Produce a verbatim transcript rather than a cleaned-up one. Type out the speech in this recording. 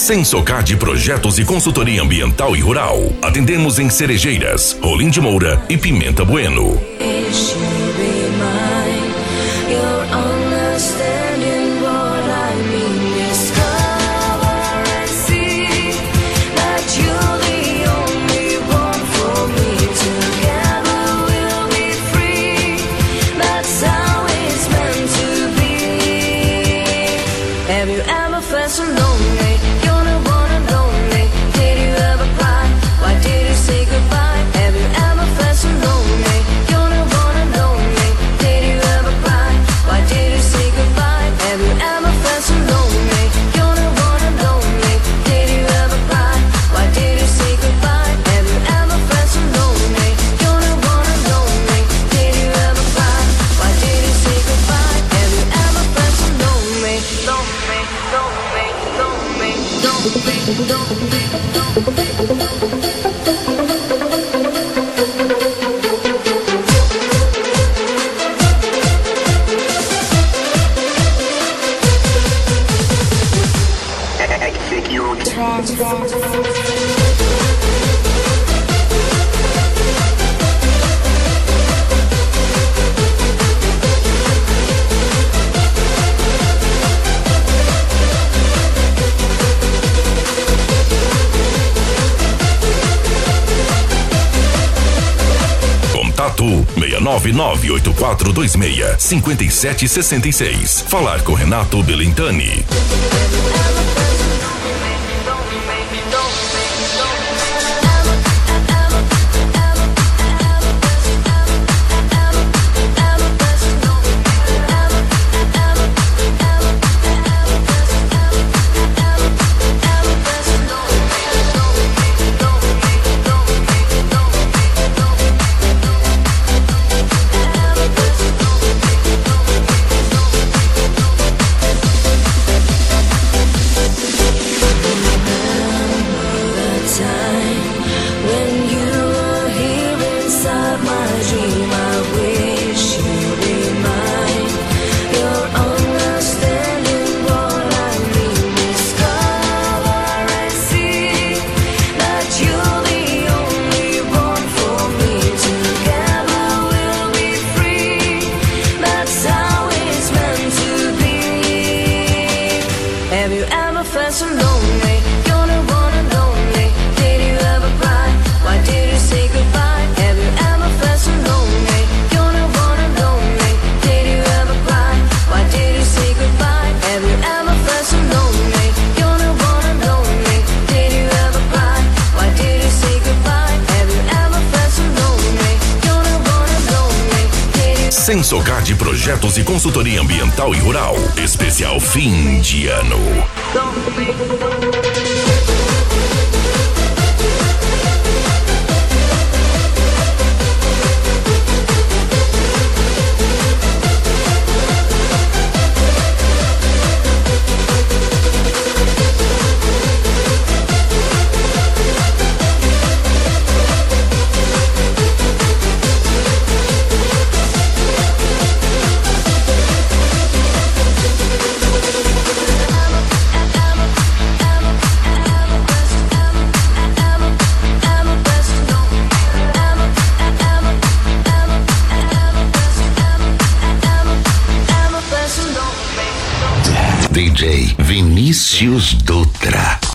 Sensocard Projetos e Consultoria Ambiental e Rural. Atendemos em Cerejeiras, Rolim de Moura e Pimenta Bueno. Have you ever felt so lonely? You're the one and only. Did you ever cry? Why did you say goodbye? Have you ever felt so lonely? You're the one and only. Did you ever cry? Why did you say goodbye? Have you ever felt so lonely? You're the one and only. Did you ever cry? Why did you say goodbye? Have you ever felt so lonely? You're the one and only. Did you ever cry? Why did you say goodbye? Have you ever felt so lonely? Lonely, lonely, lonely, lonely, lonely, Contato seis nove nove oito quatro dois seis cinco sete seis seis. Falar com Renato Belintani. Have you ever felt so lonely? You're the one and only. Did you ever cry? Why did you say goodbye? Have you ever felt so lonely? You're the one and only. Did you ever cry? Why did you say goodbye? Have you ever felt so lonely? You're the one and only. Did you ever cry? Why did you say goodbye? Have you ever felt so lonely? You're the one and only. Did you... Sensocard Projetos e Consultoria Ambiental e Rural. Especial fim de ano. D J Vinícius Dutra.